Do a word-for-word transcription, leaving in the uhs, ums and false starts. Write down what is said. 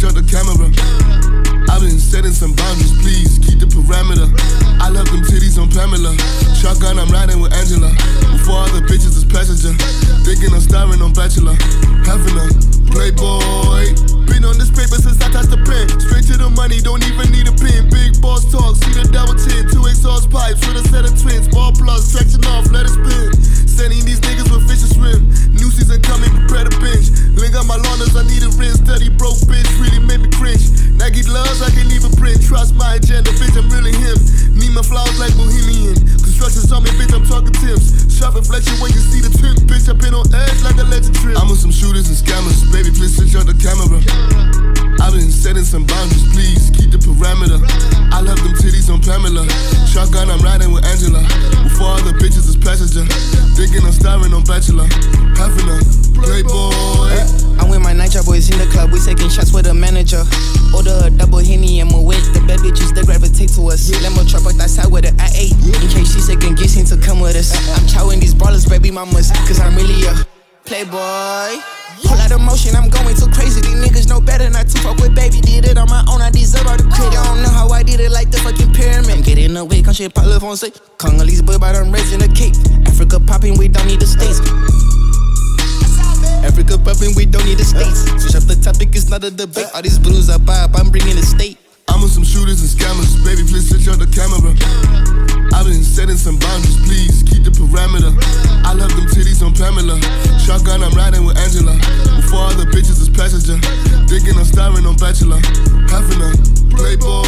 switch up the camera. I've been setting some boundaries, please keep the parameter. I love them titties on Pamela. Shotgun, I'm riding with Angela. Before all the bitches is passenger. Thinking I'm starring on Bachelor. Having a playboy. Been on this paper since I touched the pen. Straight to the money, don't even need a pin. Big boss talk, see the double tin. Two exhaust pipes with a set of twins. Ball plus, section off, let it spin. Sending these niggas with fish and swim. New season coming, prepare to binge. Link up my lawners, I need a rinse. Study broke bitch, really made me cringe. Nike gloves, I can leave a print. Trust my agenda, bitch, I'm really him. Need my flowers like Bohemian. Construction's on me, bitch, I'm talking Tim's. Sharp inflection when you see the tint, bitch, I've been on edge like a legend trip. I'm with some shooters and scammers, baby, please switch on the camera. I've been setting some boundaries, please keep the parameter. I love them titties on Pamela. Shotgun, I'm riding with Angela. Before all the bitches is passenger. Thinking I'm starring on Bachelor. Having a playboy. I'm with my night boys in the club, we taking shots with a manager. Order a double Henny and my wig. The bad bitches, they gravitate to us. Lemo trap out that side with an I eight. In case she second guessing to come with us. I'm chowing these ballers, baby mamas. Cause I'm really a playboy. Pull out of motion, I'm going too crazy. These niggas know better not to fuck with baby. Did it on my own, I deserve all the credit. I don't know how I did it like the fucking pyramid. Get in the way, come shit, pop love on say. Congolese boy, but I'm raising a cake. Africa popping, we don't need the states. Africa popping, we don't need the states. Switch up the topic, it's not a debate. All these blues I buy up, I'm bringing the state. I'm with some shooters and scammers, baby, please switch on the camera. I've been setting some boundaries, please keep the parameter. I love them titties on Pamela. Shotgun, I'm riding with Angela. Before all the bitches is passenger. Thinking I'm starring on Bachelor. Having a playboy.